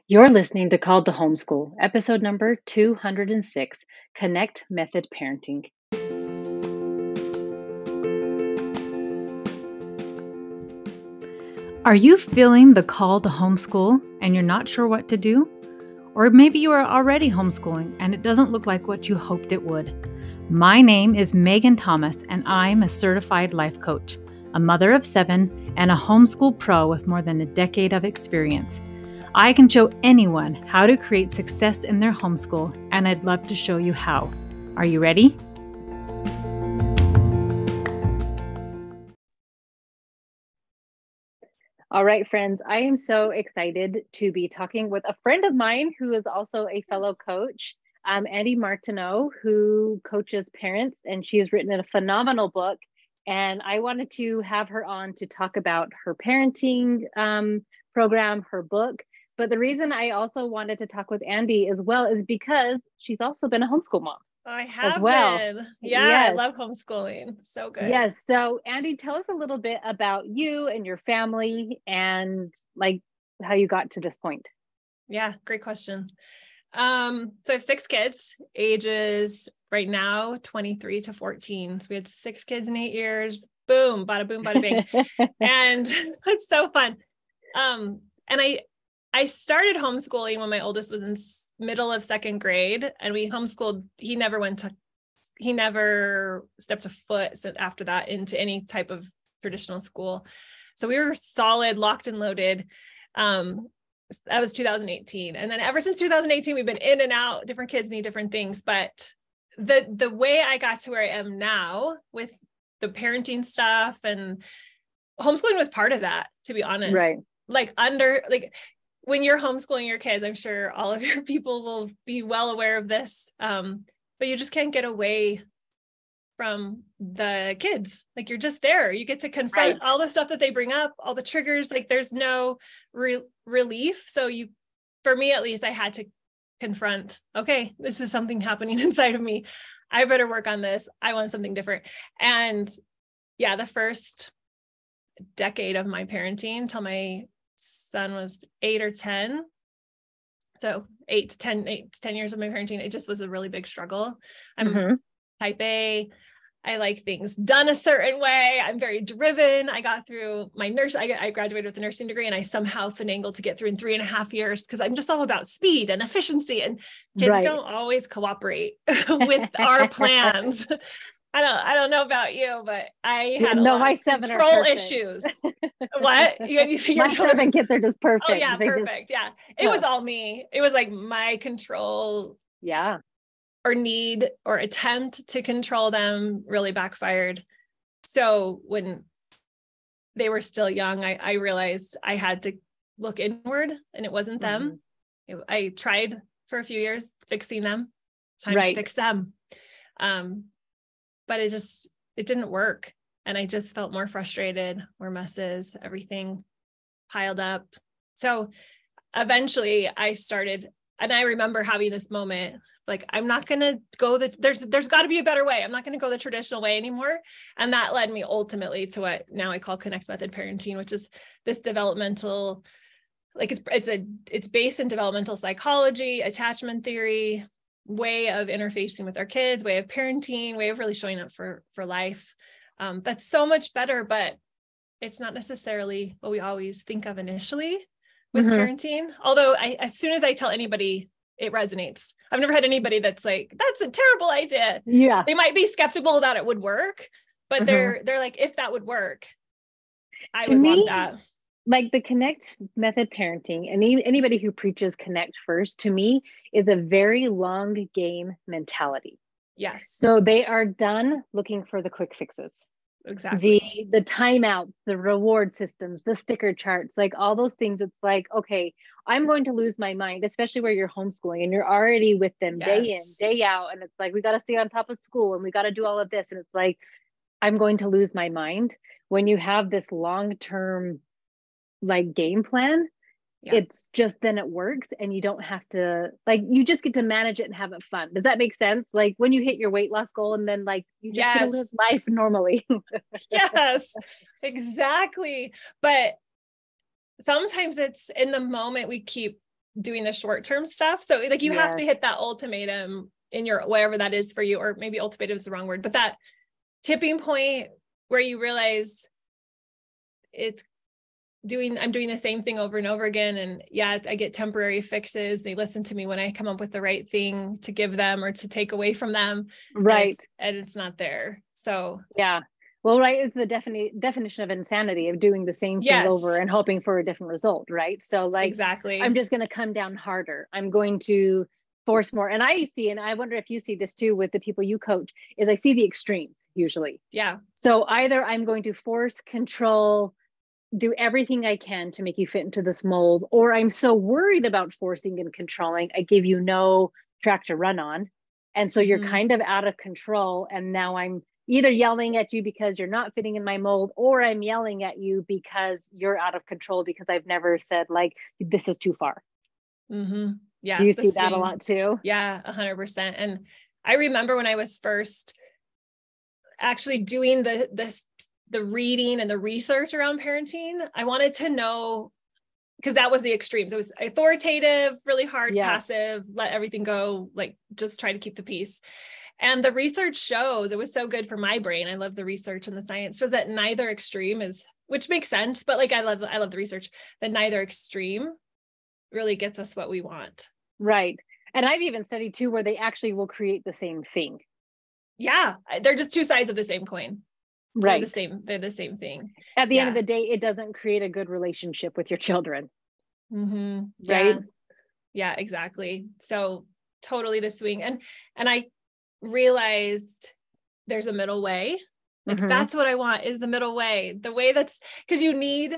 You're listening to Called to Homeschool, episode number 206, Connect Method Parenting. Are you feeling the call to homeschool and you're not sure what to do? Or maybe you are already homeschooling and it doesn't look like what you hoped it would. My name is Megan Thomas and I'm a certified life coach, a mother of 7, and a homeschool pro with more than a decade of experience. I can show anyone how to create success in their homeschool, and I'd love to show you how. Are you ready? All right, friends, I am so excited to be talking with a friend of mine who is also a fellow coach, Andy Martineau, who coaches parents, and she has written a phenomenal book. And I wanted to have her on to talk about her parenting program, her book. But the reason I also wanted to talk with Andy as well is because she's also been a homeschool mom. I have well. been. Yeah, Yes. I love homeschooling. So good. Yes. So Andy, tell us a little bit about you and your family and like how you got to this point. Yeah, great question. So I have 6 kids, ages right now 23 to 14. So we had 6 kids in 8 years. Boom, bada boom, bada bing. And it's so fun. And I started homeschooling when my oldest was in middle of 2nd grade, and we homeschooled. He never stepped a foot after that into any type of traditional school. So we were solid, locked and loaded. That was 2018. And then ever since 2018, we've been in and out. Different kids need different things. But the way I got to where I am now with the parenting stuff, and homeschooling was part of that, to be honest. Right. When you're homeschooling your kids, I'm sure all of your people will be well aware of this. But you just can't get away from the kids. Like, you're just there. You get to confront all the stuff that they bring up, all the triggers. Like, there's no relief. So for me, at least, I had to confront, okay, this is something happening inside of me. I better work on this. I want something different. And yeah, the first decade of my parenting till my son was 8 or 10. So 8 to 10 years of my parenting, it just was a really big struggle. I'm type A. I like things done a certain way. I'm very driven. I got through my I graduated with a nursing degree, and I somehow finagled to get through in 3.5 years because I'm just all about speed and efficiency, and kids don't always cooperate with our plans. I don't know about you, but I had a lot of control issues. What? My 7 kids are just perfect. Oh yeah, perfect. Yeah. It was all me. It was like my control. Yeah. Or need or attempt to control them really backfired. So when they were still young, I realized I had to look inward, and it wasn't them. I tried for a few years fixing them. It's time to fix them. But it didn't work. And I just felt more frustrated, more messes, everything piled up. So eventually I started, and I remember having this moment, like, I'm not going to go there's got to be a better way. I'm not going to go the traditional way anymore. And that led me ultimately to what now I call Connect Method Parenting, which is this developmental, like it's based in developmental psychology, attachment theory, way of interfacing with our kids, way of parenting, way of really showing up for life. That's so much better, but it's not necessarily what we always think of initially with parenting. Although as soon as I tell anybody, it resonates. I've never had anybody that's like, that's a terrible idea. Yeah. They might be skeptical that it would work, but they're like, if that would work, I would want that. Like the Connect Method Parenting, and anybody who preaches Connect First, to me, is a very long game mentality. Yes. So they are done looking for the quick fixes. Exactly. The timeouts, the reward systems, the sticker charts, like all those things. It's like, okay, I'm going to lose my mind, especially where you're homeschooling and you're already with them day in, day out. And it's like, we got to stay on top of school and we got to do all of this. And it's like, I'm going to lose my mind. When you have this long-term like game plan, it's just, then it works, and you don't have to, like, you just get to manage it and have it fun. Does that make sense? Like when you hit your weight loss goal, and then like you just get to live life normally. Yes, exactly. But sometimes it's in the moment we keep doing the short-term stuff. So like you have to hit that ultimatum in your, whatever that is for you, or maybe ultimatum is the wrong word, but that tipping point where you realize I'm doing the same thing over and over again. And yeah, I get temporary fixes. They listen to me when I come up with the right thing to give them or to take away from them. Right. And it's not there. So yeah. Well, right. It's the definition of insanity, of doing the same thing over and hoping for a different result. Right. So like, exactly. I'm just going to come down harder. I'm going to force more. And I see, and I wonder if you see this too with the people you coach, is I see the extremes usually. Yeah. So either I'm going to force, control, do everything I can to make you fit into this mold, or I'm so worried about forcing and controlling, I give you no track to run on. And so you're kind of out of control. And now I'm either yelling at you because you're not fitting in my mold, or I'm yelling at you because you're out of control because I've never said like, this is too far. Yeah. Do you see that a lot too? Yeah, 100%. And I remember when I was first actually doing the reading and the research around parenting, I wanted to know, because that was the extremes. It was authoritative, really hard, passive, let everything go, like just try to keep the peace. And the research shows, it was so good for my brain. I love the research and the science, shows that neither extreme is, which makes sense, but like I love the research, that neither extreme really gets us what we want. Right. And I've even studied too, where they actually will create the same thing. Yeah. They're just two sides of the same coin. Right. They're the same thing. At the end of the day, it doesn't create a good relationship with your children. Right. Yeah, exactly. So totally the swing. And I realized there's a middle way. Like that's what I want, is the middle way, the way that's, because you need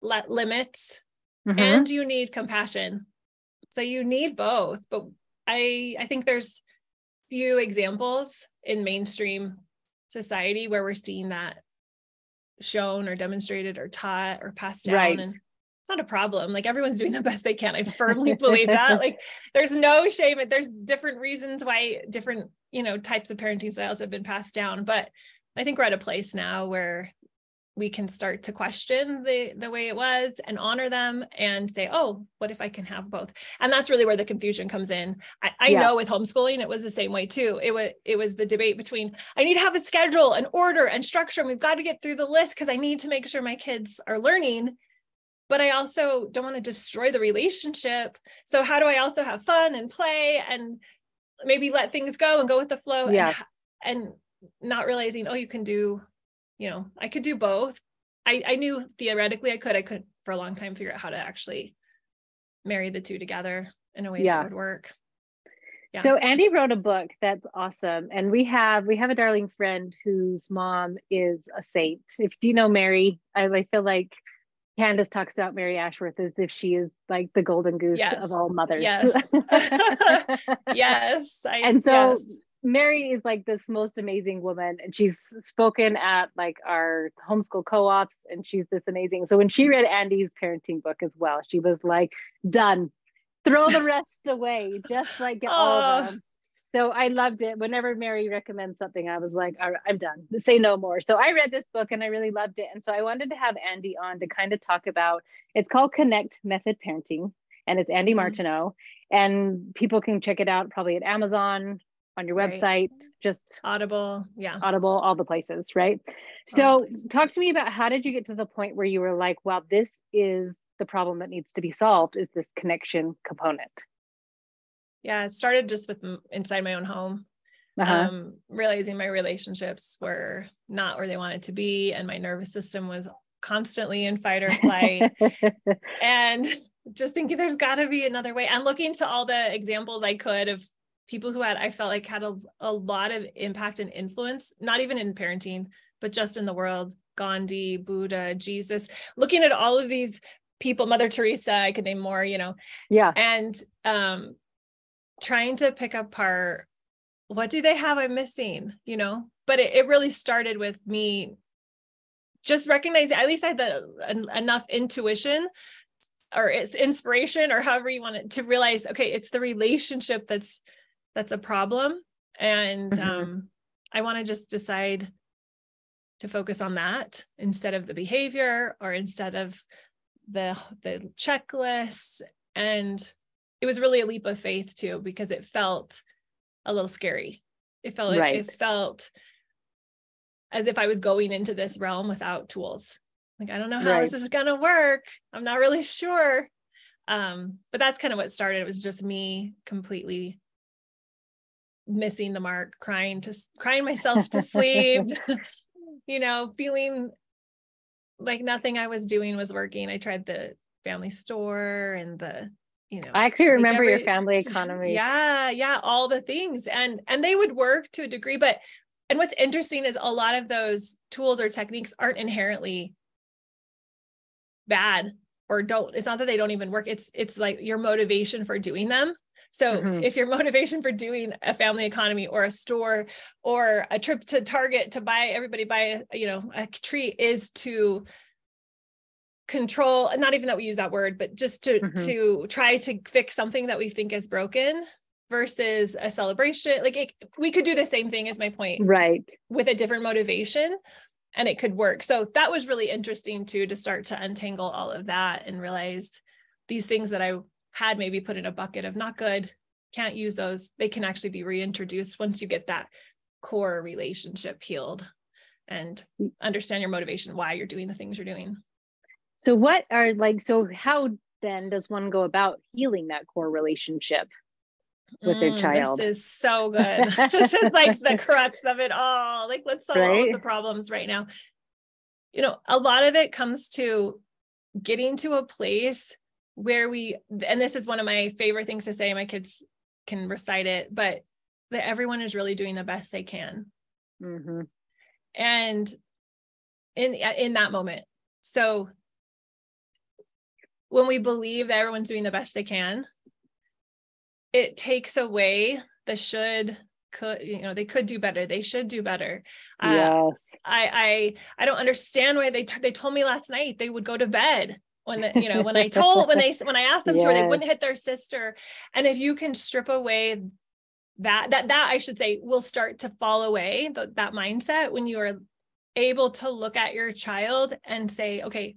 limits and you need compassion. So you need both. But I think there's few examples in mainstream society where we're seeing that shown or demonstrated or taught or passed down. And it's not a problem. Like everyone's doing the best they can. I firmly believe that. Like there's no shame. There's different reasons why different, types of parenting styles have been passed down. But I think we're at a place now where we can start to question the way it was and honor them and say, oh, what if I can have both? And that's really where the confusion comes in. I know with homeschooling, it was the same way too. It was the debate between, I need to have a schedule and order and structure, and we've got to get through the list because I need to make sure my kids are learning, but I also don't want to destroy the relationship. So how do I also have fun and play and maybe let things go and go with the flow and not realizing, oh, you can do, I could do both. I knew theoretically I could for a long time figure out how to actually marry the two together in a way that would work. Yeah. So Andy wrote a book that's awesome. And we have a darling friend whose mom is a saint. Do you know Mary? I feel like Candace talks about Mary Ashworth as if she is like the golden goose of all mothers. Yes. Yes. Mary is like this most amazing woman, and she's spoken at like our homeschool co-ops, and she's this amazing. So when she read Andy's parenting book as well, she was like, done, throw the rest away, just like get all of them. So I loved it. Whenever Mary recommends something, I was like, all right, I'm done, say no more. So I read this book and I really loved it. And so I wanted to have Andy on to kind of talk about, it's called Connect Method Parenting, and it's Andy Martineau, and people can check it out probably at Amazon, on your website, just Audible, all the places, right? So talk to me about, how did you get to the point where you were like, wow, this is the problem that needs to be solved, is this connection component? Yeah, it started just with inside my own home, realizing my relationships were not where they wanted to be, and my nervous system was constantly in fight or flight, and just thinking there's got to be another way, and looking to all the examples I could of people who I felt like had a lot of impact and influence, not even in parenting, but just in the world. Gandhi, Buddha, Jesus, looking at all of these people, Mother Teresa, I could name more, and trying to pick apart, what do they have I'm missing, but it really started with me just recognizing, at least I had enough intuition or it's inspiration, or however you want it, to realize, okay, it's the relationship that's a problem. And I want to just decide to focus on that instead of the behavior, or instead of the checklist. And it was really a leap of faith too, because it felt a little scary. It felt, Right. it felt as if I was going into this realm without tools. Like, I don't know how Right. this is going to work. I'm not really sure. But that's kind of what started. It was just me completely missing the mark, crying myself to sleep, you know, feeling like nothing I was doing was working. I tried the family store and the, you know, I actually remember your family economy. Yeah. All the things. And they would work to a degree, and what's interesting is a lot of those tools or techniques aren't inherently bad or it's not that they don't even work. It's like your motivation for doing them. So if your motivation for doing a family economy or a store or a trip to Target to everybody buy, you know, a treat is to control, not even that we use that word, but just to try to fix something that we think is broken versus a celebration. Like we could do the same thing, is my point. Right. With a different motivation, and it could work. So that was really interesting too, to start to untangle all of that and realize these things that I had maybe put in a bucket of not good, can't use those. They can actually be reintroduced once you get that core relationship healed and understand your motivation, why you're doing the things you're doing. So how then does one go about healing that core relationship with their child? This is so good. This is like the crux of it all. Like, let's solve all of the problems right now. You know, a lot of it comes to getting to a place where and this is one of my favorite things to say, my kids can recite it, but that everyone is really doing the best they can. And in that moment. So when we believe that everyone's doing the best they can, it takes away the could, you know, they could do better. They should do better. Yes. I don't understand why they told me last night they would go to bed when I asked them to, or they wouldn't hit their sister. And if you can strip away that I should say will start to fall away, that mindset, when you are able to look at your child and say, okay,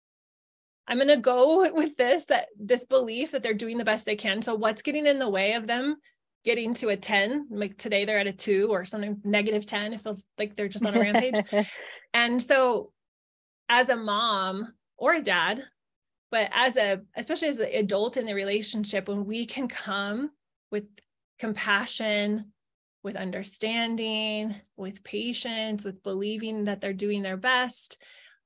I'm going to go with this belief that they're doing the best they can. So what's getting in the way of them getting to a 10? Like today they're at a 2 or something, -10. It feels like they're just on a rampage. And so as a mom or a dad, but especially as an adult in the relationship, when we can come with compassion, with understanding, with patience, with believing that they're doing their best,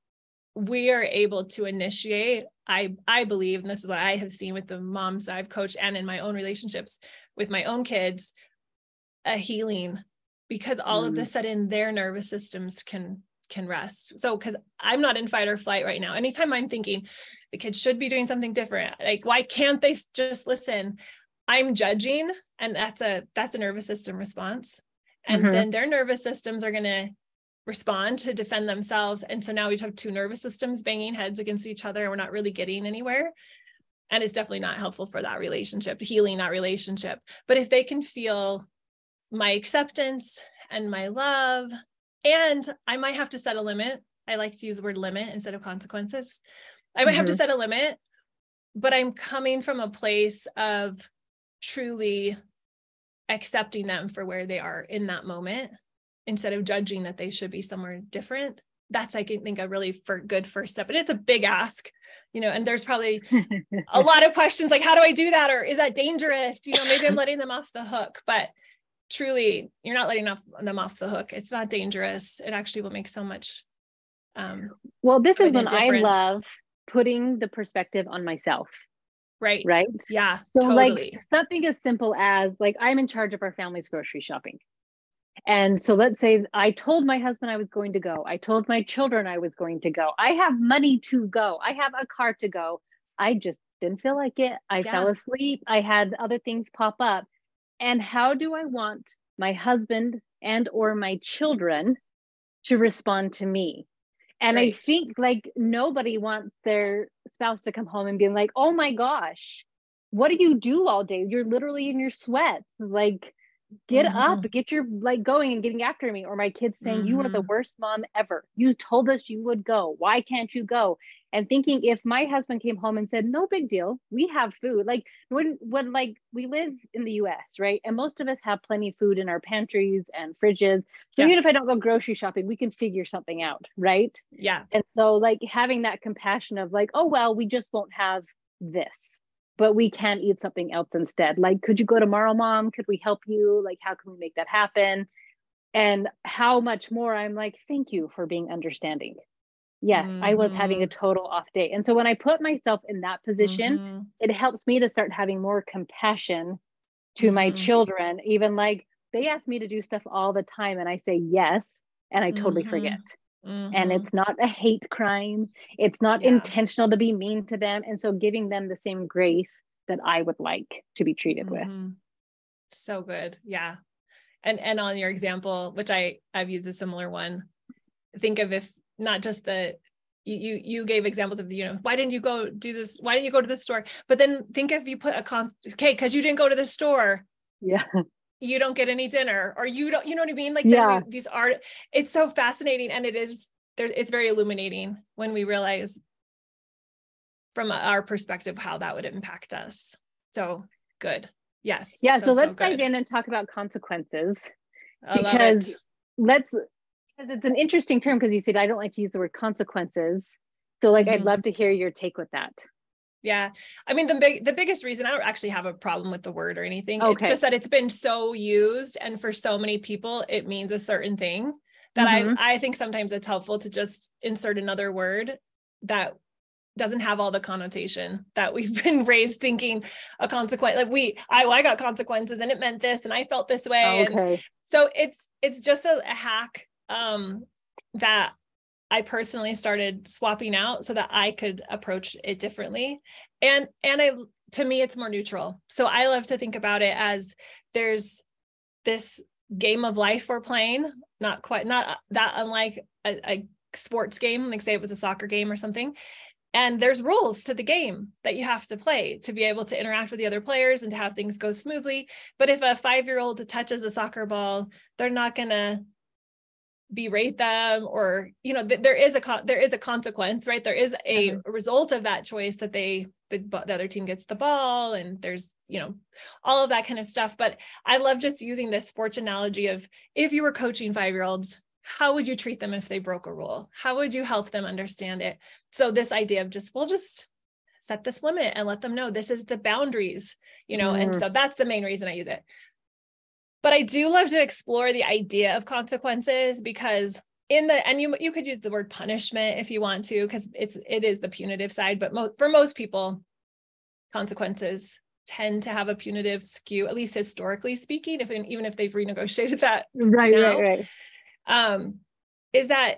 we are able to initiate, I believe, and this is what I have seen with the moms I've coached and in my own relationships with my own kids, a healing, because all of a sudden their nervous systems can rest. So, because I'm not in fight or flight right now. Anytime I'm thinking the kids should be doing something different, like, why can't they just listen? I'm judging, and that's a nervous system response. And then their nervous systems are going to respond to defend themselves. And so now we have two nervous systems banging heads against each other, and we're not really getting anywhere. And it's definitely not helpful for that relationship, healing that relationship. But if they can feel my acceptance and my love, and I might have to set a limit. I like to use the word limit instead of consequences. I might have to set a limit, but I'm coming from a place of truly accepting them for where they are in that moment, instead of judging that they should be somewhere different. That's, I think, a really good first step. And it's a big ask, and there's probably a lot of questions like, how do I do that? Or is that dangerous? Maybe I'm letting them off the hook, but truly you're not letting them off the hook. It's not dangerous. It actually will make so much. Well, this is when I love putting the perspective on myself. Right. Yeah. So totally. Like something as simple as like, I'm in charge of our family's grocery shopping. And so let's say I told my husband I was going to go. I told my children I was going to go. I have money to go. I have a car to go. I just didn't feel like it. I fell asleep. I had other things pop up. And how do I want my husband and or my children to respond to me? And I think like nobody wants their spouse to come home and be like, oh my gosh, what do you do all day? You're literally in your sweat. Like, get up, get your going and getting after me. Or my kids saying, you are the worst mom ever. You told us you would go. Why can't you go? and thinking if my husband came home and said, no big deal, we have food. Like when like we live in the US, right? And most of us have plenty of food in our pantries and fridges. So even if I don't go grocery shopping, we can figure something out, right? Yeah. And so like having that compassion of like, oh, well, we just won't have this, but we can eat something else instead. Like, could you go tomorrow, Mom? Could we help you? Like, how can we make that happen? And how much more I'm like, thank you for being understanding. Yes, I was having a total off day. And so when I put myself in that position, it helps me to start having more compassion to my children. Even like they ask me to do stuff all the time and I say yes, and I totally forget. And it's not a hate crime. It's not intentional to be mean to them. And so giving them the same grace that I would like to be treated with. So good. Yeah. And on your example, which I've used a similar one, think of if not just you gave examples of the, why didn't you go do this? Why didn't you go to the store? But then think if you put okay, because you didn't go to the store. Yeah. You don't get any dinner, or you don't, you know what I mean? Like, then it's so fascinating. And it's very illuminating when we realize from our perspective, how that would impact us. So good. Yes. Yeah. So let's dive in and talk about consequences, because it's an interesting term, because you said, I don't like to use the word consequences. So like, I'd love to hear your take with that. Yeah. I mean, the biggest reason, I don't actually have a problem with the word or anything. Okay. It's just that it's been so used. And for so many people, it means a certain thing that I think sometimes it's helpful to just insert another word that doesn't have all the connotation that we've been raised thinking a consequence. Like I got consequences and it meant this and I felt this way. Okay. And so it's just a hack that I personally started swapping out so that I could approach it differently. And to me, it's more neutral. So I love to think about it as there's this game of life we're playing, not that unlike a sports game, like say it was a soccer game or something. And there's rules to the game that you have to play to be able to interact with the other players and to have things go smoothly. But if a 5-year-old touches a soccer ball, they're not going to berate them, or there is a consequence, right? There is a result of that choice that the other team gets the ball, and there's all of that kind of stuff. But I love just using this sports analogy of, if you were coaching 5-year-olds, how would you treat them if they broke a rule? How would you help them understand it? So this idea of we'll just set this limit and let them know this is the boundaries, and so that's the main reason I use it. But I do love to explore the idea of consequences, because you could use the word punishment if you want to, because it is the punitive side. But for most people, consequences tend to have a punitive skew, at least historically speaking, even if they've renegotiated that. Right. Is that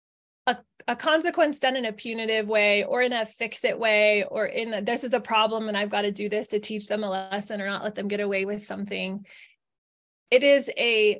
a consequence done in a punitive way, or in a fix-it way, or this is a problem and I've got to do this to teach them a lesson or not let them get away with something. It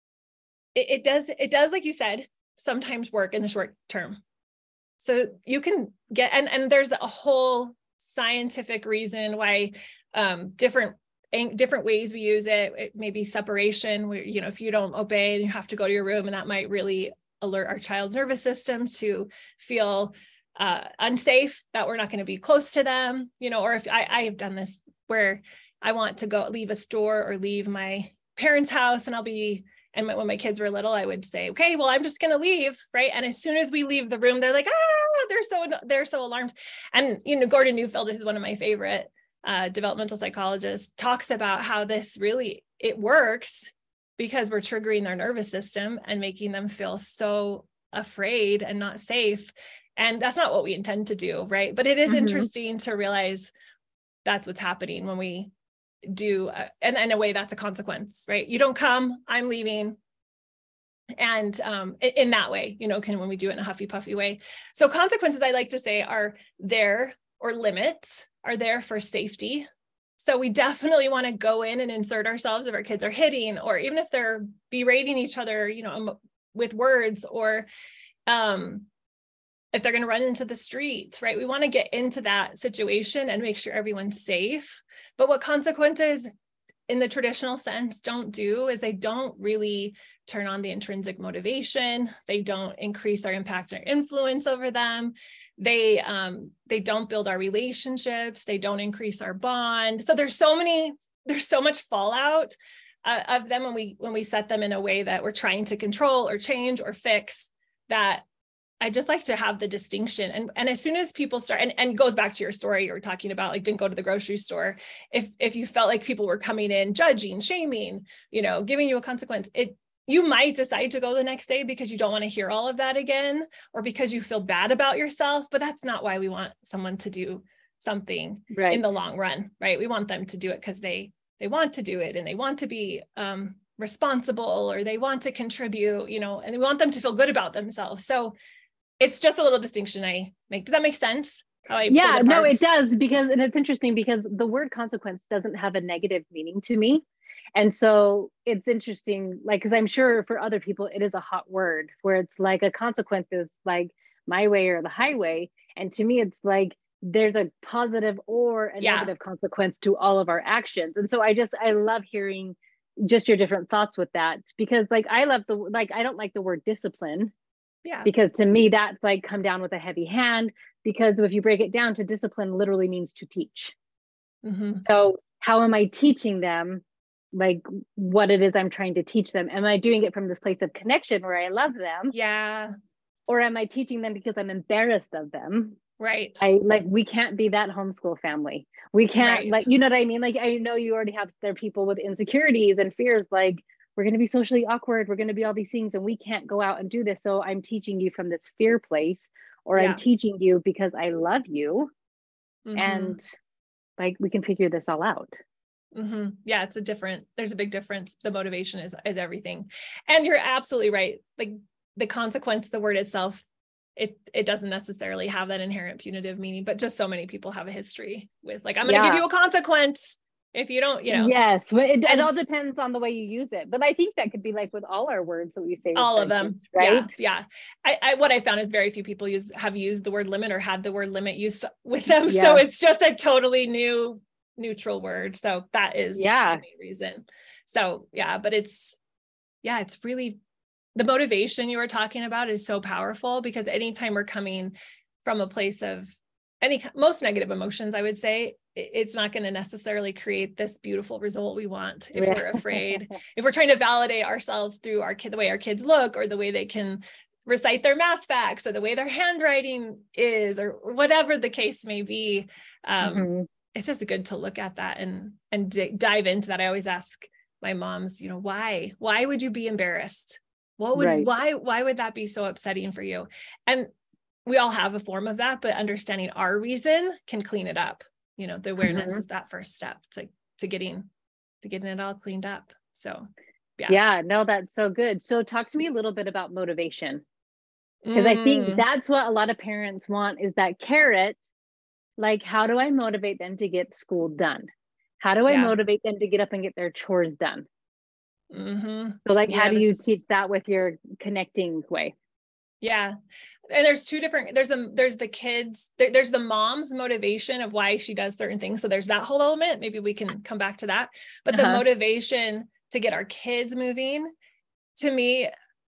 does, like you said, sometimes work in the short term. So you can get, and there's a whole scientific reason why different ways we use it. It may be separation, where, if you don't obey, you have to go to your room, and that might really alert our child's nervous system to feel unsafe, that we're not going to be close to them, or if I have done this where I want to leave a store or leave my parents' house, and when my kids were little, I would say, okay, well, I'm just going to leave. Right. And as soon as we leave the room, they're like, they're so alarmed. And, Gordon Neufeld, this is one of my favorite developmental psychologists, talks about how this really, it works because we're triggering their nervous system and making them feel so afraid and not safe. And that's not what we intend to do. Right. But it is interesting to realize that's what's happening when we do, and in a way that's a consequence, right? You don't come, I'm leaving. And in that way, when we do it in a huffy puffy way. So consequences, I like to say, are there, or limits are there for safety. So we definitely want to go in and insert ourselves if our kids are hitting, or even if they're berating each other, with words, or if they're going to run into the street, right? We want to get into that situation and make sure everyone's safe. But what consequences in the traditional sense don't do is they don't really turn on the intrinsic motivation. They don't increase our impact or influence over them. They don't build our relationships. They don't increase our bond. So there's so much fallout of them when we set them in a way that we're trying to control or change or fix, that I just like to have the distinction. And as soon as people start, and it goes back to your story you were talking about, like, didn't go to the grocery store. If you felt like people were coming in, judging, shaming, giving you a consequence, you might decide to go the next day because you don't want to hear all of that again, or because you feel bad about yourself, but that's not why we want someone to do something in the long run, right? We want them to do it because they want to do it, and they want to be responsible, or they want to contribute, and we want them to feel good about themselves. So it's just a little distinction I make. Does that make sense? Yeah, no, it does, and it's interesting because the word consequence doesn't have a negative meaning to me. And so it's interesting, like, because I'm sure for other people, it is a hot word where it's like a consequence is like my way or the highway. And to me, it's like there's a positive or a negative consequence to all of our actions. And so I love hearing just your different thoughts with that, because like, I don't like the word discipline. Yeah. Because to me, that's like come down with a heavy hand, because if you break it down, to discipline literally means to teach. Mm-hmm. So how am I teaching them like what it is I'm trying to teach them? Am I doing it from this place of connection where I love them? Yeah. Or am I teaching them because I'm embarrassed of them? Right. We can't be that homeschool family. We can't you know what I mean? Like, I know you already have there people with insecurities and fears, like, we're going to be socially awkward. We're going to be all these things, and we can't go out and do this. So I'm teaching you from this fear place, or I'm teaching you because I love you. Mm-hmm. And like, we can figure this all out. Mm-hmm. Yeah. There's a big difference. The motivation is everything. And you're absolutely right. Like, the consequence, the word itself, it doesn't necessarily have that inherent punitive meaning, but just so many people have a history with, like, I'm going to give you a consequence if you don't, Yes, it all depends on the way you use it. But I think that could be like with all our words that we say, all of them, kids, right? Yeah. What I found is very few people have used the word limit or had the word limit used with them. Yeah. So it's just a totally new neutral word. So that is the main reason. So but it's really, the motivation you were talking about is so powerful, because anytime we're coming from a place of most negative emotions, I would say, it's not going to necessarily create this beautiful result we want if we're afraid, if we're trying to validate ourselves through the way our kids look, or the way they can recite their math facts, or the way their handwriting is, or whatever the case may be. It's just good to look at that and dive into that. I always ask my moms, why would you be embarrassed? Why would that be so upsetting for you? And we all have a form of that, but understanding our reason can clean it up. The awareness is that first step to getting it all cleaned up. So, yeah, no, that's so good. So talk to me a little bit about motivation, because I think that's what a lot of parents want, is that carrot. Like, how do I motivate them to get school done? How do I motivate them to get up and get their chores done? Mm-hmm. So like, how do you teach that with your connecting way? Yeah. And there's two different, there's the kids, there's the mom's motivation of why she does certain things. So there's that whole element. Maybe we can come back to that, but the motivation to get our kids moving, to me,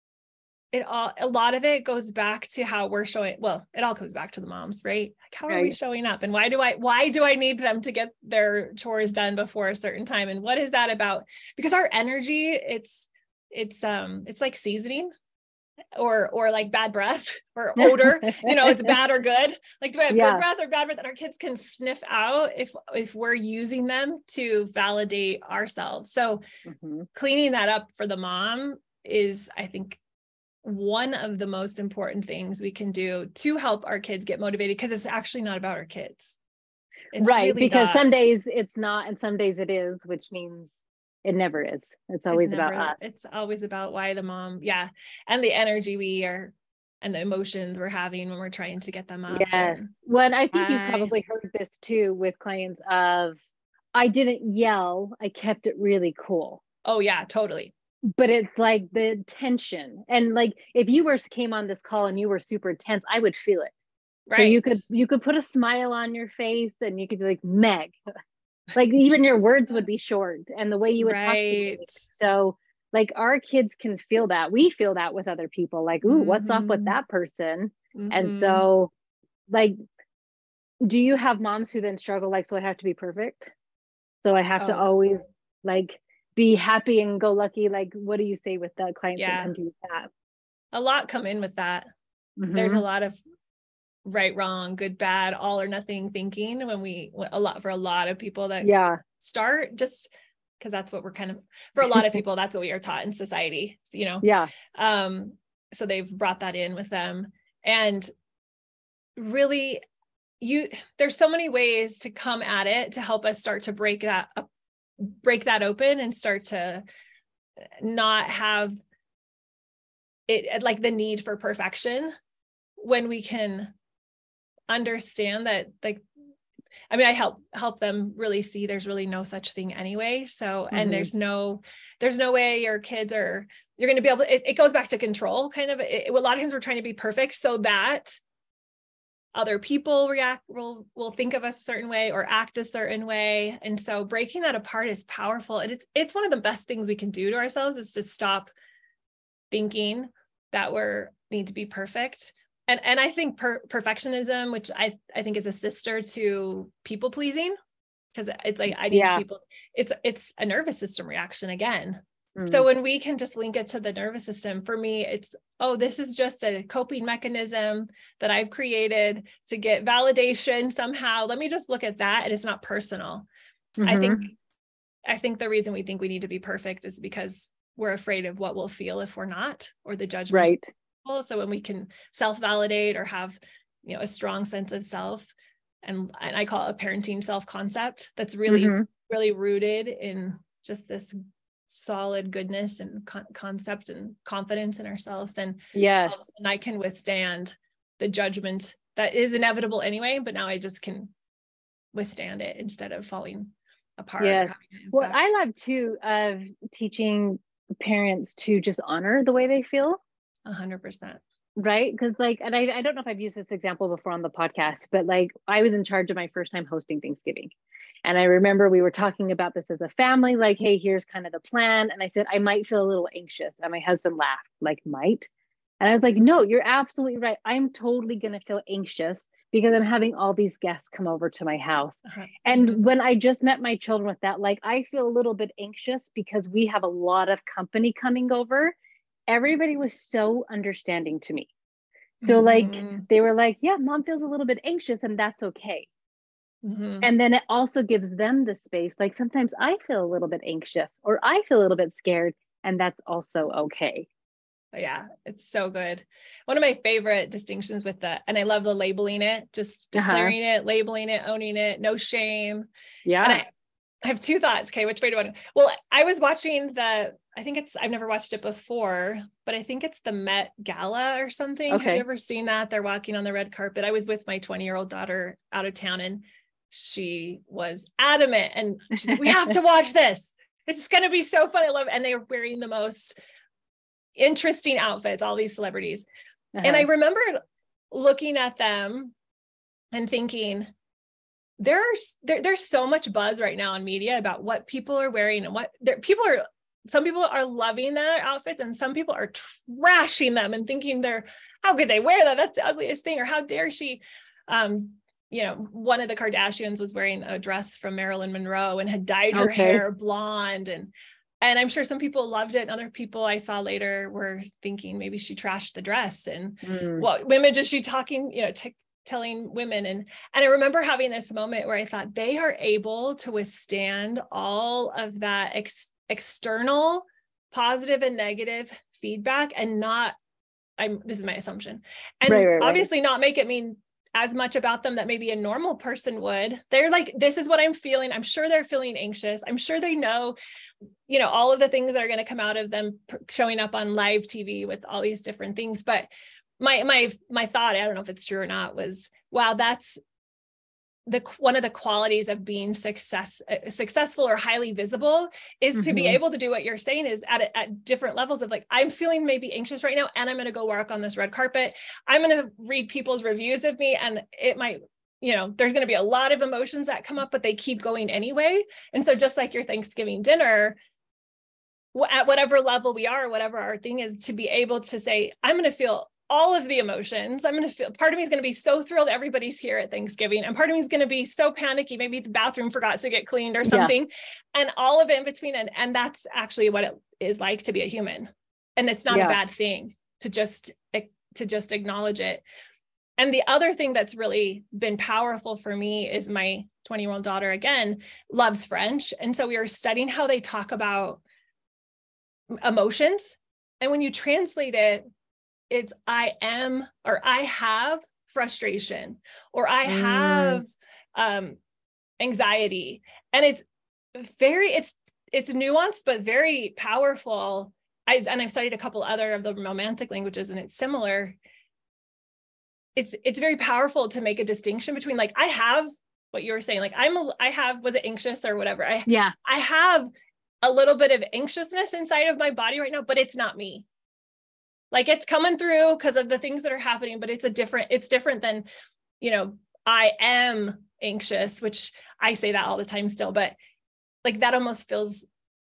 a lot of it goes back to how we're showing. Well, it all comes back to the moms, right? Like, how are we showing up, and why do I need them to get their chores done before a certain time? And what is that about? Because our energy, it's like seasoning, or like bad breath or odor, it's bad or good. Like, do I have good breath or bad breath that our kids can sniff out if we're using them to validate ourselves? So cleaning that up for the mom is, I think, one of the most important things we can do to help our kids get motivated, because it's actually not about our kids. It's right. Really because some days it's not, and some days it is, which means it never is. It's always about us. It's always about why the mom, and the energy we are, and the emotions we're having when we're trying to get them up. Yes. Well, I think you've probably heard this too with clients of, I didn't yell, I kept it really cool. Oh yeah, totally. But it's like the tension, and like, if you came on this call and you were super tense, I would feel it. Right. So you could put a smile on your face, and you could be like, Meg, Like even your words would be short and the way you would talk to me. Right. So like our kids can feel that. We feel that with other people. Like, ooh, what's up with that person? And so like, do you have moms who then struggle like, so I have to be perfect? So I have to always like be happy and go lucky. Like, what do you say with the clients that come to you with that? A lot come in with that. There's a lot of right, wrong, good, bad, all or nothing thinking for a lot of people that start, just because that's what we're kind of, for a lot of people, that's what we are taught in society, you know? Yeah. So they've brought that in with them, and really there's so many ways to come at it to help us start to break that open and start to not have it like the need for perfection, when we can understand that, like, I mean, I help them really see there's really no such thing anyway. So, and there's no way your kids you're going to be able, it goes back to control kind of. A lot of times we're trying to be perfect so that other people will think of us a certain way or act a certain way. And so breaking that apart is powerful. And it's one of the best things we can do to ourselves, is to stop thinking that need to be perfect. And I think perfectionism, which I think is a sister to people pleasing, because it's like, I need people, it's a nervous system reaction again. So when we can just link it to the nervous system, for me, it's, this is just a coping mechanism that I've created to get validation somehow. Let me just look at that. And it's not personal. I think the reason we think we need to be perfect is because we're afraid of what we'll feel if we're not, or the judgment. Right. So when we can self-validate or have, a strong sense of self, and I call it a parenting self-concept that's really, really rooted in just this solid goodness and concept and confidence in ourselves, then and I can withstand the judgment that is inevitable anyway, but now I just can withstand it instead of falling apart. Yes. Well, I love too of teaching parents to just honor the way they feel. 100%. Right. Because like, and I don't know if I've used this example before on the podcast, but like I was in charge of my first time hosting Thanksgiving. And I remember we were talking about this as a family, like, hey, here's kind of the plan. And I said, I might feel a little anxious. And my husband laughed, like, might. And I was like, no, you're absolutely right. I'm totally going to feel anxious because I'm having all these guests come over to my house. And when I just met my children with that, like, I feel a little bit anxious because we have a lot of company coming over. Everybody was so understanding to me. So like, they were like, yeah, mom feels a little bit anxious and that's okay. And then it also gives them the space. Like sometimes I feel a little bit anxious or I feel a little bit scared, and that's also okay. Yeah, it's so good. One of my favorite distinctions with that, and I love the labeling it, just declaring it, labeling it, owning it, no shame. Yeah. And I have two thoughts. Okay, which way do I want to? Well, I was watching I've never watched it before, but I think it's the Met Gala or something. Okay. Have you ever seen that? They're walking on the red carpet. I was with my 20-year-old daughter out of town, and she was adamant, and she's like, we have to watch this. It's going to be so fun. I love it. And they were wearing the most interesting outfits, all these celebrities. And I remember looking at them and thinking, there's so much buzz right now in media about what people are wearing and some people are loving their outfits and some people are trashing them and thinking how could they wear that? That's the ugliest thing. Or how dare she? One of the Kardashians was wearing a dress from Marilyn Monroe and had dyed her hair blonde. And I'm sure some people loved it. And other people I saw later were thinking maybe she trashed the dress and what image is she talking, telling women. And I remember having this moment where I thought they are able to withstand all of that external positive and negative feedback and this is my assumption. And obviously not make it mean as much about them that maybe a normal person would. They're like, this is what I'm feeling. I'm sure they're feeling anxious. I'm sure they know, all of the things that are going to come out of them showing up on live TV with all these different things. But my thought, I don't know if it's true or not, was, wow, that's one of the qualities of being successful or highly visible is to be able to do what you're saying is at different levels of like, I'm feeling maybe anxious right now and I'm going to go work on this red carpet. I'm going to read people's reviews of me and it might, there's going to be a lot of emotions that come up, but they keep going anyway. And so just like your Thanksgiving dinner, at whatever level we are, whatever our thing is, to be able to say, I'm going to feel all of the emotions. I'm going to feel, part of me is going to be so thrilled everybody's here at Thanksgiving. And part of me is going to be so panicky. Maybe the bathroom forgot to get cleaned or something, and all of it in between. And that's actually what it is like to be a human. And it's not a bad thing to just acknowledge it. And the other thing that's really been powerful for me is my 20-year-old daughter, again, loves French. And so we were studying how they talk about emotions. And when you translate it, it's I am, or I have frustration, or I have anxiety. And it's nuanced, but very powerful. I've studied a couple other of the romantic languages, and it's similar. It's very powerful to make a distinction between, like, I have what you were saying, like was it anxious or whatever? I have a little bit of anxiousness inside of my body right now, but it's not me. Like, it's coming through because of the things that are happening, but it's different than, I am anxious, which I say that all the time still, but like that almost feels,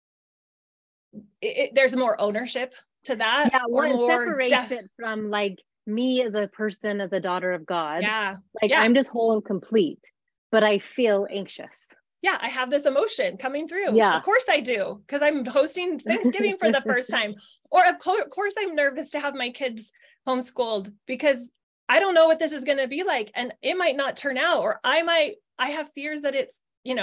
there's more ownership to that. Yeah. What separates it from like me as a person, as a daughter of God. Yeah. Like I'm just whole and complete, but I feel anxious. Yeah, I have this emotion coming through. Yeah. Of course I do, because I'm hosting Thanksgiving for the first time. Or of course I'm nervous to have my kids homeschooled, because I don't know what this is going to be like. And it might not turn out, or I have fears that it's,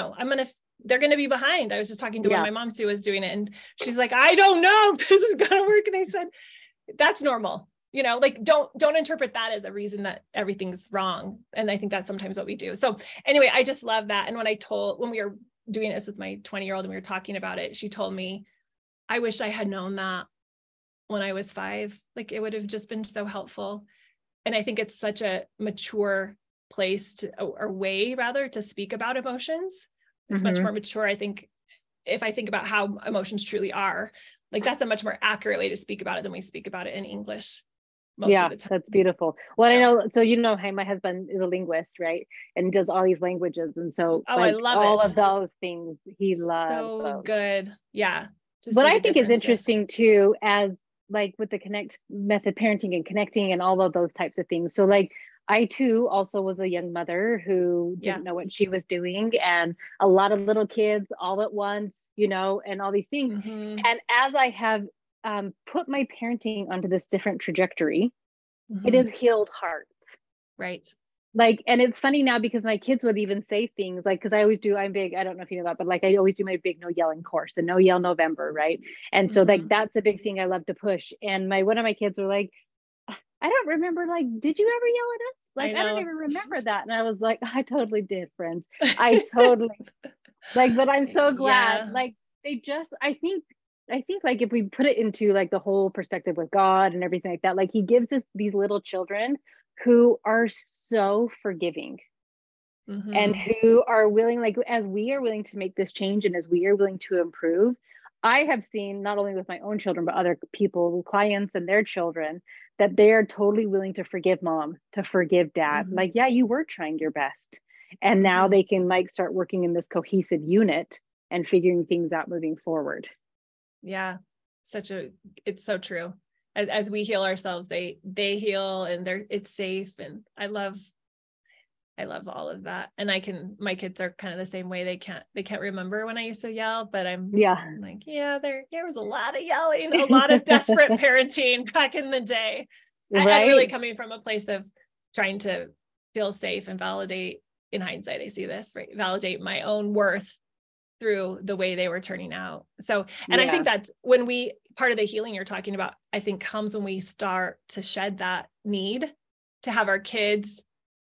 they're going to be behind. I was just talking to one of my moms who was doing it, and she's like, I don't know if this is going to work. And I said, that's normal. Like, don't interpret that as a reason that everything's wrong. And I think that's sometimes what we do. So anyway, I just love that. And when we were doing this with my 20-year-old and we were talking about it, she told me, I wish I had known that when I was 5, like it would have just been so helpful. And I think it's such a mature place or way rather to speak about emotions. It's much more mature. I think if I think about how emotions truly are, like that's a much more accurate way to speak about it than we speak about it in English. Most of the time. That's beautiful. Well, I know, so hey, my husband is a linguist, right? And does all these languages. And so I love all of those things he loves. So those. Good. Yeah. But I think it's interesting too, as like with the Connect method, parenting and connecting and all of those types of things. So like I too also was a young mother who didn't know what she was doing, and a lot of little kids all at once, and all these things. And as I have put my parenting onto this different trajectory, it has healed hearts. Right. Like, and it's funny now because my kids would even say things like, because I always do, I'm big, I don't know if you know that, but like I always do my big no yelling course, and no yell November, right? And so like that's a big thing I love to push. And one of my kids were like, I don't remember, like, did you ever yell at us? Like, I don't even remember that. And I was like, I totally did, friends. I totally like, but I'm so glad. Like I think like if we put it into like the whole perspective with God and everything like that, like he gives us these little children who are so forgiving and who are willing, like as we are willing to make this change and as we are willing to improve, I have seen not only with my own children, but other people, clients and their children, that they are totally willing to forgive mom, to forgive dad. Like, yeah, you were trying your best. And now they can like start working in this cohesive unit and figuring things out moving forward. Yeah. It's so true. As we heal ourselves, they heal, and it's safe. And I love all of that. And my kids are kind of the same way. They can't remember when I used to yell, but I'm like, there was a lot of yelling, a lot of desperate parenting back in the day. Right. And really coming from a place of trying to feel safe and validate, in hindsight, I see this, right? Validate my own worth through the way they were turning out. So, and I think that's when part of the healing you're talking about, I think comes when we start to shed that need to have our kids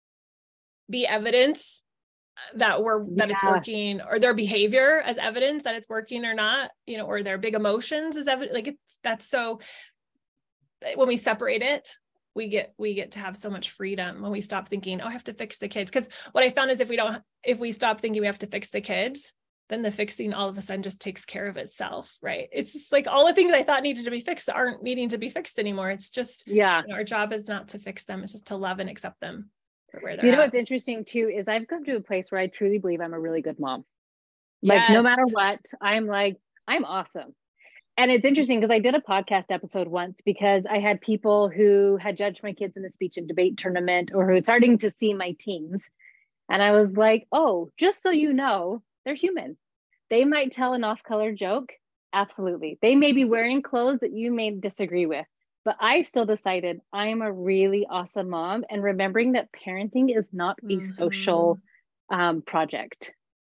be evidence that it's working, or their behavior as evidence that it's working or not, or their big emotions as evidence. Like that's so, when we separate it, we get to have so much freedom when we stop thinking, oh, I have to fix the kids. Because what I found is if we stop thinking we have to fix the kids, then the fixing all of a sudden just takes care of itself, right? It's just like all the things I thought needed to be fixed aren't needing to be fixed anymore. It's just, our job is not to fix them. It's just to love and accept them for where they're You know, at. what's interesting too, is I've come to a place where I truly believe I'm a really good mom. Like, no matter what, I'm like, I'm awesome. And it's interesting because I did a podcast episode once because I had people who had judged my kids in a speech and debate tournament or who were starting to see my teens. And I was like, oh, just so you know, they're human. They might tell an off-color joke. Absolutely. They may be wearing clothes that you may disagree with, but I still decided I'm a really awesome mom, and remembering that parenting is not a social project.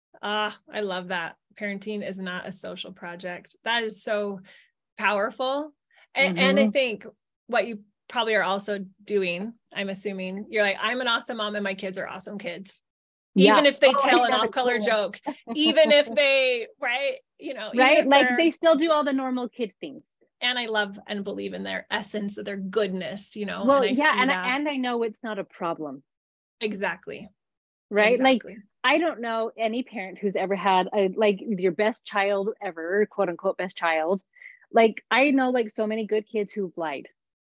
I love that. Parenting is not a social project. That is so powerful. And I think what you probably are also doing, I'm assuming you're like, I'm an awesome mom and my kids are awesome kids. Even if they tell an off-color joke, even if they, right. You know, right. Like they still do all the normal kid things. And I love and believe in their essence, of their goodness, you know. Well, and I know it's not a problem. Exactly. Right. Exactly. Like, I don't know any parent who's ever had like your best child ever, quote unquote, best child. Like, I know like so many good kids who've lied.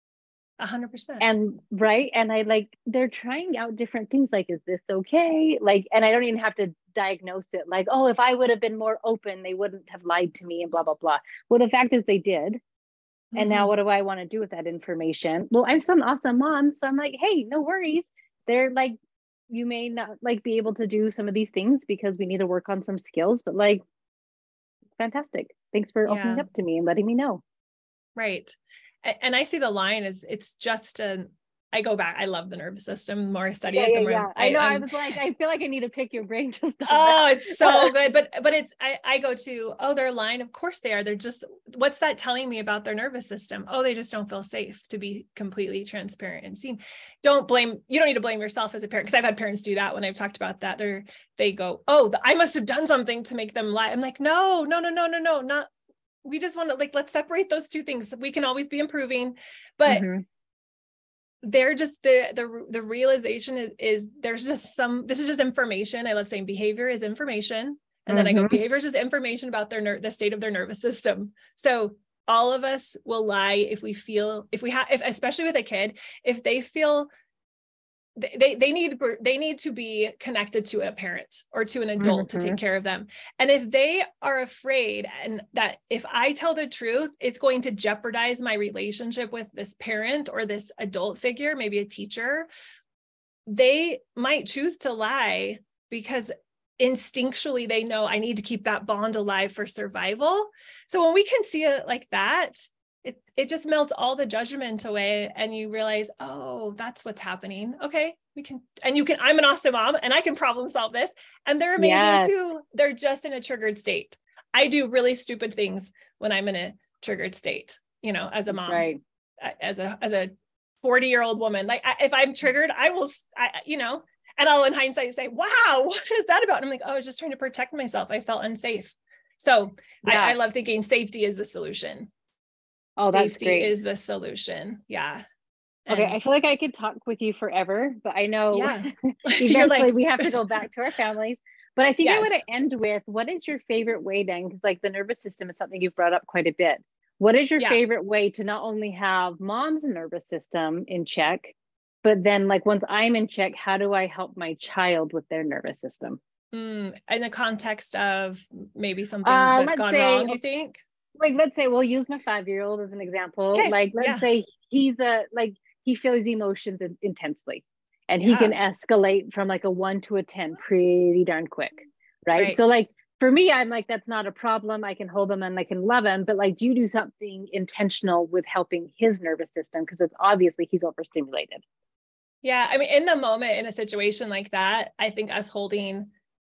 100%. And right. And they're trying out different things. Like, is this okay? Like, and I don't even have to diagnose it. Like, oh, if I would have been more open, they wouldn't have lied to me and blah, blah, blah. Well, the fact is they did. And now what do I want to do with that information? Well, I'm some awesome mom. So I'm like, hey, no worries. They're like, you may not like be able to do some of these things because we need to work on some skills, but like, fantastic. Thanks for opening up to me and letting me know. Right. And I see the line as it's just I go back. I love the nervous system. The more I study it, the more I know. I was like, I feel like I need to pick your brain just. It's so good. But it's, I go to, they're lying. Of course they are. They're just, what's that telling me about their nervous system? Oh, they just don't feel safe to be completely transparent and seen. You don't need to blame yourself as a parent. Cause I've had parents do that when I've talked about that. They go, I must have done something to make them lie. I'm like, no, not. We just want to let's separate those two things. We can always be improving, but they're just the realization is there's just this is just information. I love saying behavior is information. And then I go, behavior is just information about the state of their nervous system. So all of us will lie if especially with a kid, if they feel they need to be connected to a parent or to an adult to take care of them. And if they are afraid and that if I tell the truth, it's going to jeopardize my relationship with this parent or this adult figure, maybe a teacher, they might choose to lie because instinctually they know I need to keep that bond alive for survival. So when we can see it like that, it just melts all the judgment away and you realize, that's what's happening. Okay, I'm an awesome mom and I can problem solve this. And they're amazing too. They're just in a triggered state. I do really stupid things when I'm in a triggered state, as a mom, right. As a 40-year-old woman, if I'm triggered, I will, and I'll in hindsight say, wow, what is that about? And I'm like, I was just trying to protect myself. I felt unsafe. So I love thinking safety is the solution. Oh, that's safety great. Is the solution. Yeah. Okay. I feel like I could talk with you forever, but I know eventually we have to go back to our families. But I think I want to end with, what is your favorite way then? Because the nervous system is something you've brought up quite a bit. What is your favorite way to not only have mom's nervous system in check, but then once I'm in check, how do I help my child with their nervous system? In the context of maybe something that's gone wrong, you think? Let's say we'll use my 5-year-old as an example. Okay. Let's say he's he feels emotions intensely and he can escalate from a 1 to a 10 pretty darn quick. Right. So for me, I'm that's not a problem. I can hold him and I can love him, but do you do something intentional with helping his nervous system? Because it's obviously he's overstimulated. Yeah. I mean, in the moment, in a situation like that, I think us holding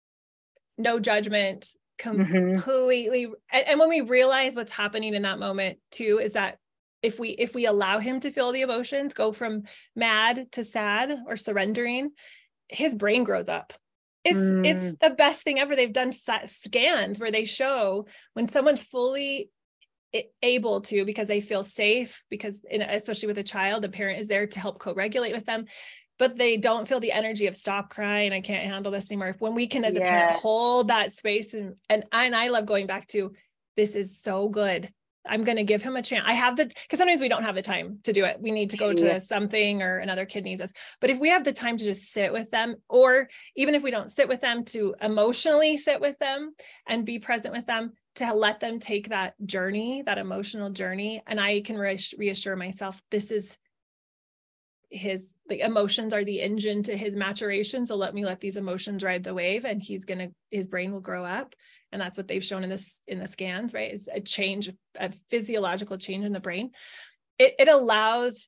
no judgment, completely. And when we realize what's happening in that moment too, is that if we allow him to feel the emotions, go from mad to sad or surrendering, his brain grows up. It's the best thing ever. They've done scans where they show when someone's fully able to, because they feel safe, because especially with a child, the parent is there to help co-regulate with them, but they don't feel the energy of stop crying, I can't handle this anymore. When we can, as a parent, hold that space and I love going back to, this is so good. I'm going to give him a chance. Because sometimes we don't have the time to do it. We need to go to something, or another kid needs us. But if we have the time to just sit with them, or even if we don't sit with them, to emotionally sit with them and be present with them, to let them take that journey, that emotional journey. And I can reassure myself, the emotions are the engine to his maturation. So let these emotions ride the wave, and his brain will grow up. And that's what they've shown in the scans, right? It's a physiological change in the brain. It allows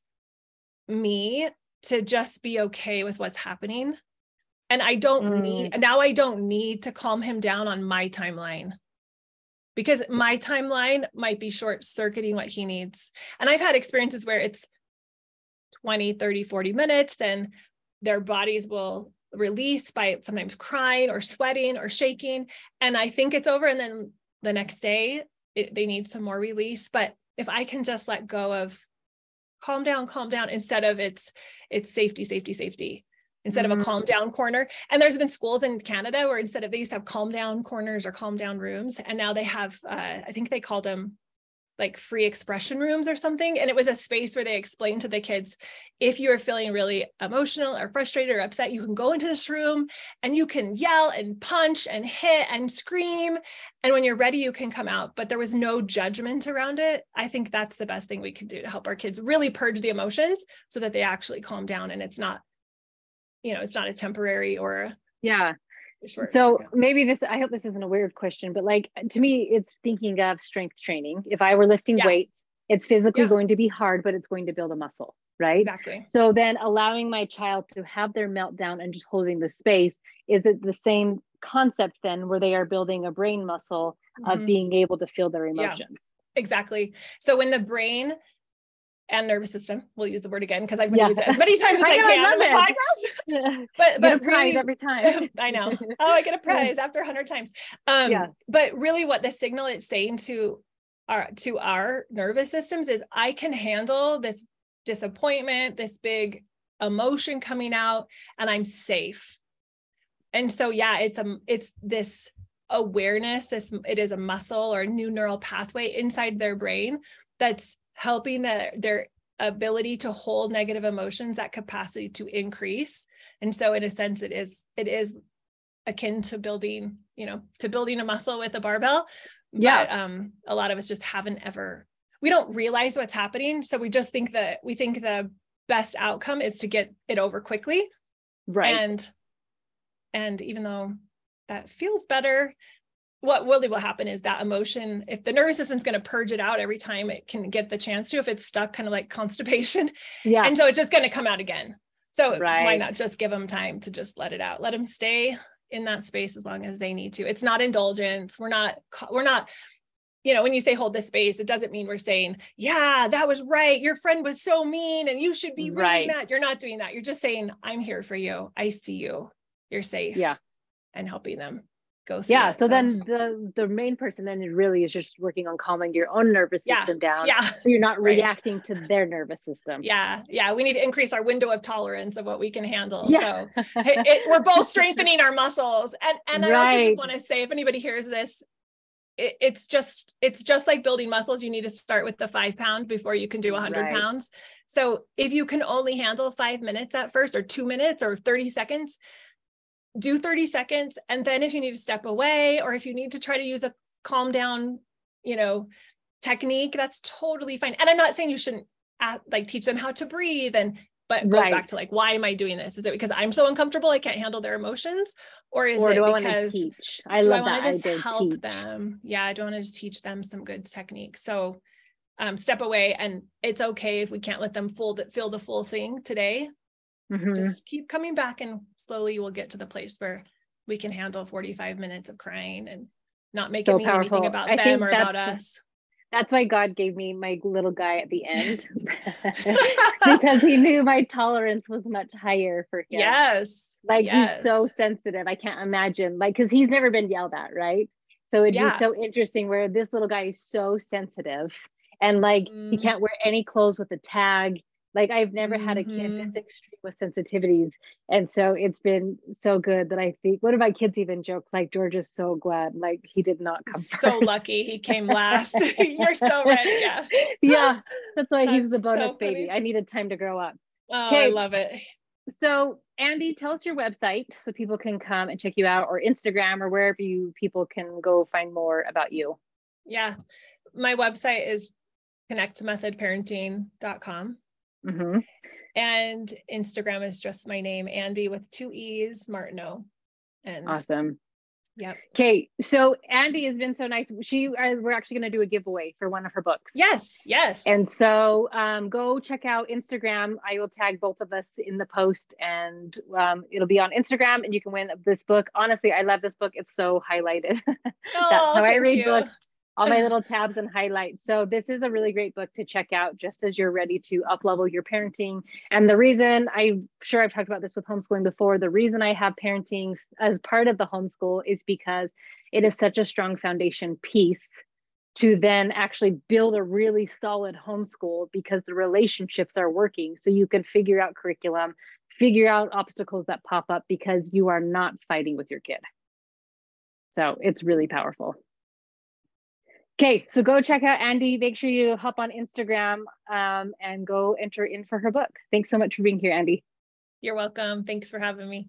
me to just be okay with what's happening. And I don't need to calm him down on my timeline, because my timeline might be short circuiting what he needs. And I've had experiences where it's 20, 30, 40 minutes, then their bodies will release by sometimes crying or sweating or shaking. And I think it's over. And then the next day they need some more release. But if I can just let go of calm down, instead of it's safety, instead of a calm down corner. And there's been schools in Canada where they used to have calm down corners or calm down rooms. And now they have, I think they called them like free expression rooms or something. And it was a space where they explained to the kids, if you're feeling really emotional or frustrated or upset, you can go into this room and you can yell and punch and hit and scream. And when you're ready, you can come out. But there was no judgment around it. I think that's the best thing we can do to help our kids really purge the emotions so that they actually calm down. And it's not a temporary or so maybe I hope this isn't a weird question, but like, to me, it's thinking of strength training. If I were lifting weights, it's physically going to be hard, but it's going to build a muscle, right? Exactly. So then allowing my child to have their meltdown and just holding the space, is it the same concept then, where they are building a brain muscle of being able to feel their emotions? Exactly. So when the brain and nervous system, we'll use the word again, because I've been using it as many times as I can on the podcast. But prize every time. I know. Oh, I get a prize after 100 times. But really what the signal it's saying to our nervous systems is, I can handle this disappointment, this big emotion coming out, and I'm safe. And so, it's this awareness, it is a muscle or a new neural pathway inside their brain that's helping their ability to hold negative emotions, that capacity to increase. And so in a sense, it is akin to building a muscle with a barbell. But a lot of us just we don't realize what's happening. So we just think the best outcome is to get it over quickly. Right. And even though that feels better, what will happen is that emotion, if the nervous system's going to purge it out every time it can get the chance to, if it's stuck, kind of like constipation. And so it's just going to come out again. So why not just give them time to just let it out, let them stay in that space as long as they need to. It's not indulgence. We're not, when you say hold this space, it doesn't mean we're saying, yeah, that was right, your friend was so mean and you should be reading that. You're not doing that. You're just saying, I'm here for you. I see you. You're safe. And helping them go through it. So then the main person then really is just working on calming your own nervous system down. So you're not reacting to their nervous system. We need to increase our window of tolerance of what we can handle. So we're both strengthening our muscles. And I also just want to say, if anybody hears this, it's just like building muscles. You need to start with the 5 pound before you can do 100 pounds. So if you can only handle 5 minutes at first, or 2 minutes, or 30 seconds, do 30 seconds. And then if you need to step away, or if you need to try to use a calm down, technique, that's totally fine. And I'm not saying you shouldn't teach them how to breathe, but it goes back to why am I doing this? Is it because I'm so uncomfortable I can't handle their emotions? Or is it because teach? I want to just help them? I don't want to just teach them some good techniques. So step away, and it's okay if we can't let them feel the full thing today. Just keep coming back, and slowly we'll get to the place where we can handle 45 minutes of crying and not make it mean anything about them or about us. That's why God gave me my little guy at the end, because he knew my tolerance was much higher for him. He's so sensitive. I can't imagine, because he's never been yelled at, right? So it'd be so interesting where this little guy is so sensitive, and he can't wear any clothes with a tag. Like I've never had a kid this extreme with sensitivities. And so it's been so good that I think one of my kids even joked, like, George is so glad, like he did not come so first. Lucky he came last. You're so ready. Yeah. Yeah. That's why he's the That's bonus so baby. funny. I needed time to grow up. Oh, Okay. I love it. So Andi, tell us your website so people can come and check you out, or Instagram, or wherever people can go find more about you. Yeah. My website is connectmethodparenting.com. Mm-hmm. And Instagram is just my name, Andi, with 2 E's, Martineau. And awesome. Yep. Okay. So Andi has been so nice. We're actually going to do a giveaway for one of her books. Yes. Yes. And so go check out Instagram. I will tag both of us in the post, and it'll be on Instagram, and you can win this book. Honestly, I love this book. It's so highlighted. That's how I read books. All my little tabs and highlights. So this is a really great book to check out just as you're ready to up-level your parenting. And the reason, I'm sure I've talked about this with homeschooling before, the reason I have parenting as part of the homeschool is because it is such a strong foundation piece to then actually build a really solid homeschool, because the relationships are working. So you can figure out curriculum, figure out obstacles that pop up because you are not fighting with your kid. So it's really powerful. Okay, so go check out Andi. Make sure you hop on Instagram and go enter in for her book. Thanks so much for being here, Andi. You're welcome. Thanks for having me.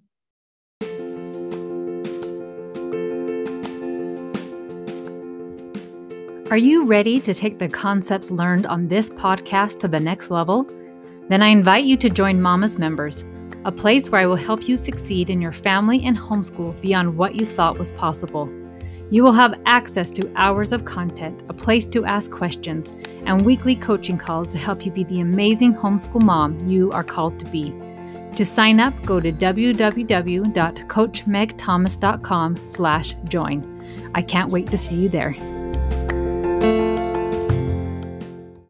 Are you ready to take the concepts learned on this podcast to the next level? Then I invite you to join Mama's Members, a place where I will help you succeed in your family and homeschool beyond what you thought was possible. You will have access to hours of content, a place to ask questions, and weekly coaching calls to help you be the amazing homeschool mom you are called to be. To sign up, go to www.coachmegthomas.com/join. I can't wait to see you there.